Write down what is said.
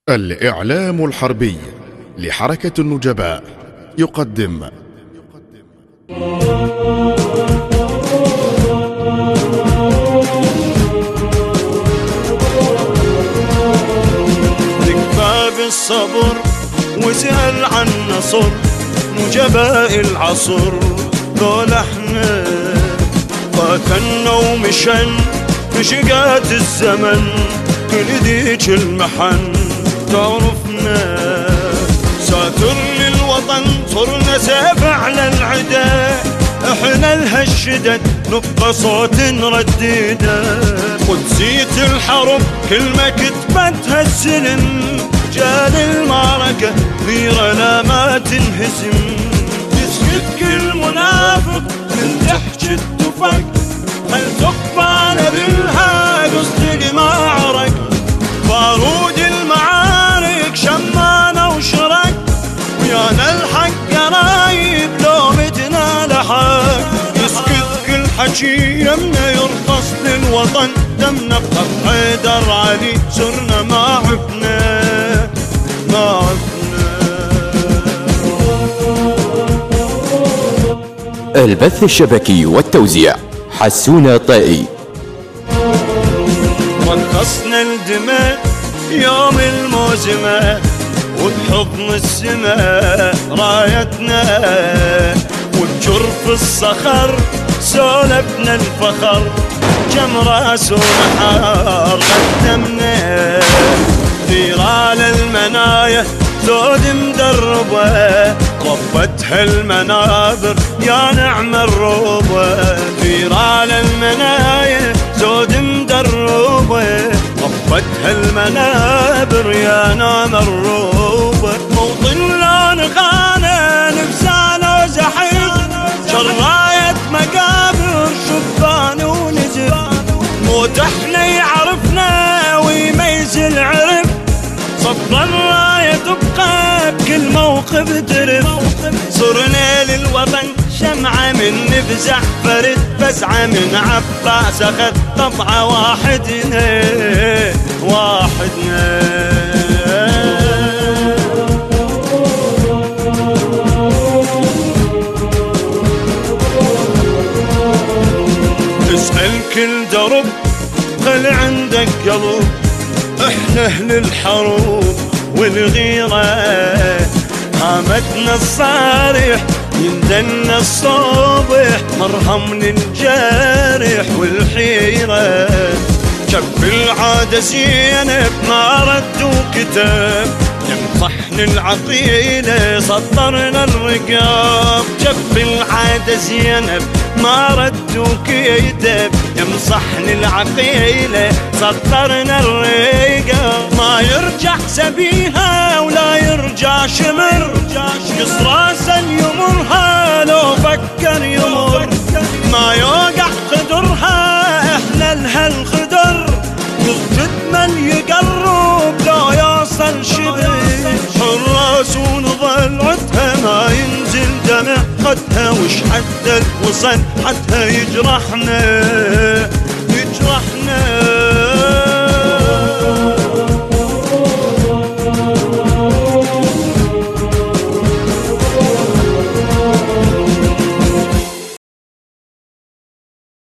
الإعلام الحربي لحركة النجباء يقدم نكفى بالصبر وسأل عن نصر نجباء العصر. قول احنا قاتلنا ومشن بشقات الزمن كل ذيك المحن تعرفنا ساتر للوطن صرنا سيف على العدا. احنا الهالشدد نبقى صوت نردده قدسية الحرب كلمة كتبتها السلم جال المعركة غيرة لا ما تنهزم. يسكت كل منافق من تحت التفق هل تقبل بالها قصد معرك بارود المعارك شمانة وشرك ويانا الحق رايب لو متنا لحق. يسكت كل حكي يمنا يرخص للوطن دمنا بخط حيدر علي صرنا ما عفنا ما عفنا. البث الشبكي والتوزيع حسون طائي. رخصنا الدماء يوم الموزمة وبحضن السماء رايتنا وبجرف الصخر سولفنا الفخر كم راس ونحار قدمنا. ثيرال المنايا زود مدربة ربتها المنابر يا نعم الروبة. ثيرال المنايا زود مدربة ربتها المنابر يا نعم الروبة. موطن لا نخانة نفسانا وزحف شراية مقابر شبان ونزف موت احنا يعرفنا ويميز العرف صفر الراية تبقى بكل موقف ترف. صرنا للوطن شمعة من نفزع فرد فزعة من عباس أخذ طبعة واحدنا واحدنا. اسأل كل درب خل عندك قلب احنا اهل الحروب والغيرة هامتنا الصارح يندلنا الصبح مرهم للجارح والحيرة. شب العادة زينب ما ردوا كتاب يمطحن العقيلة سطرنا الرقاب. جب العادة زينب ما ردوا كتاب يمصحن العقيلة سطرنا الرقاب. ما يرجع سبيها ولا يرجع شمر قصراسا يمرها لو فكر يمر. ما يوقع خدرها احنا لها الخدر يسجد من يقرب لو يوصل شبر. حراس ونظل عدها ما ينزل دمع خدها وش حتى وصل حتى يجرحنا